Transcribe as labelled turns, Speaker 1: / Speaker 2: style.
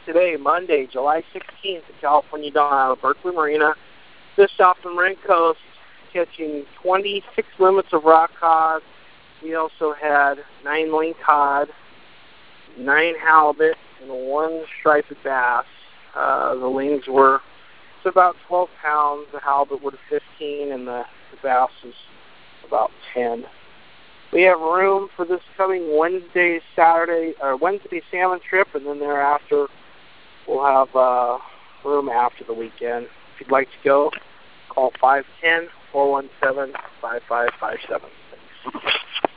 Speaker 1: today, Monday, July 16th, at California Dawn out of Berkeley Marina. Fished off the Marin Coast, catching 26 limits of rock cod. We also had 9 lingcod, 9 halibut, and 1 striped bass. The lings were about 12 pounds. The halibut was 15, and the bass was about 10. We have room for this coming Wednesday salmon trip, and then thereafter we'll have room after the weekend. If you'd like to go, call 510-417-5557.